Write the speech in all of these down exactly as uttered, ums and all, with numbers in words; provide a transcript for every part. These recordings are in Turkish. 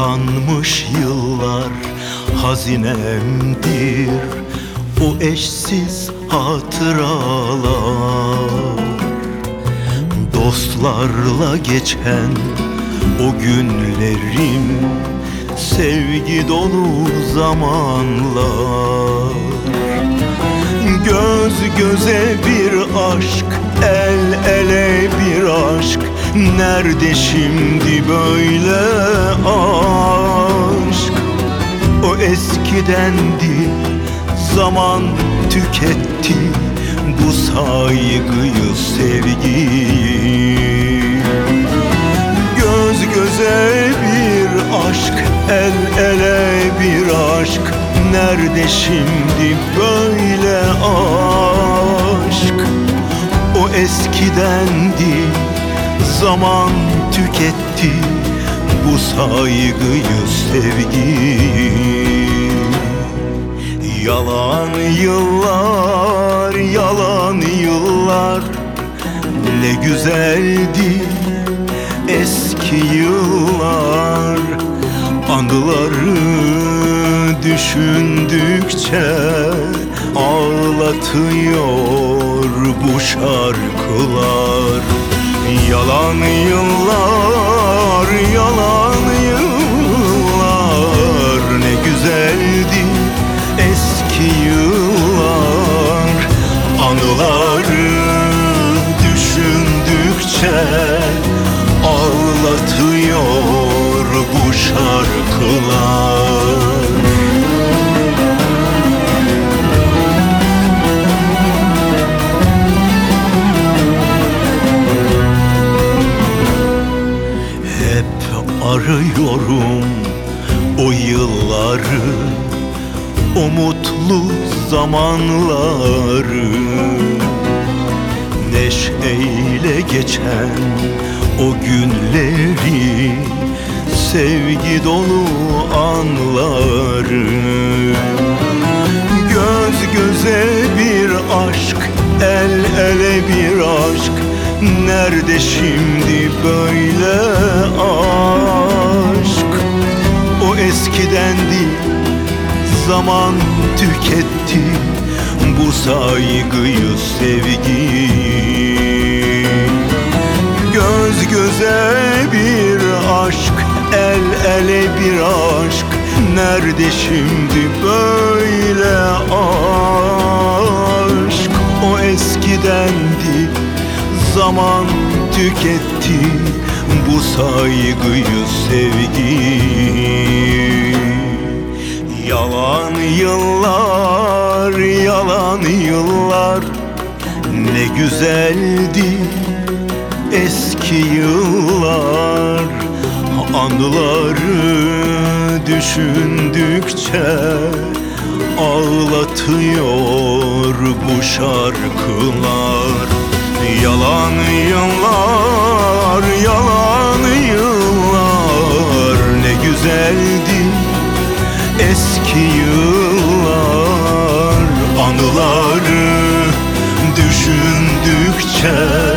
Harcanmış yıllar hazinemdir, o eşsiz hatıralar. Dostlarla geçen o günlerim, sevgi dolu zamanlar. Göz göze bir aşk, el ele bir aşk. Nerede şimdi böyle aşk? O eskidendi, zaman tüketti bu saygıyı, sevgiyi. Göz göze bir aşk, el ele bir aşk. Nerede şimdi böyle aşk? O eskidendi, zaman tüketti bu saygıyı, sevgiyi. Yalan yıllar, yalan yıllar, ne güzeldi eski yıllar. Anıları düşündükçe ağlatıyor bu şarkılar. Yalan yıllar, yalan yıllar, ne güzeldi eski yıllar. Anıları düşündükçe ağlatıyor bu şarkılar. Arıyorum o yılları, o mutlu zamanları. Neşeyle geçen o günleri, sevgi dolu anları. Göz göze bir aşk, el ele bir aşk. Nerede şimdi böyle aşk? O eskidendi, zaman tüketti bu saygıyı, sevgiyi. Göz göze bir aşk, el ele bir aşk. Nerede şimdi böyle aşk? O eskidendi, zaman tüketti bu saygıyı, sevgiyi. Yalan yıllar, yalan yıllar, ne güzeldi eski yıllar. Anıları düşündükçe ağlatıyor bu şarkılar. Yalan yıllar, yalan yıllar, ne güzeldi eski yıllar. Anıları düşündükçe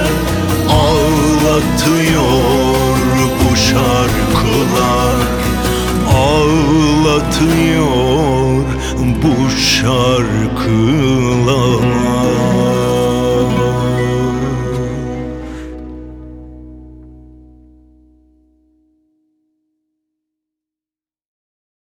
ağlatıyor bu şarkılar. Ağlatıyor bu şarkılar.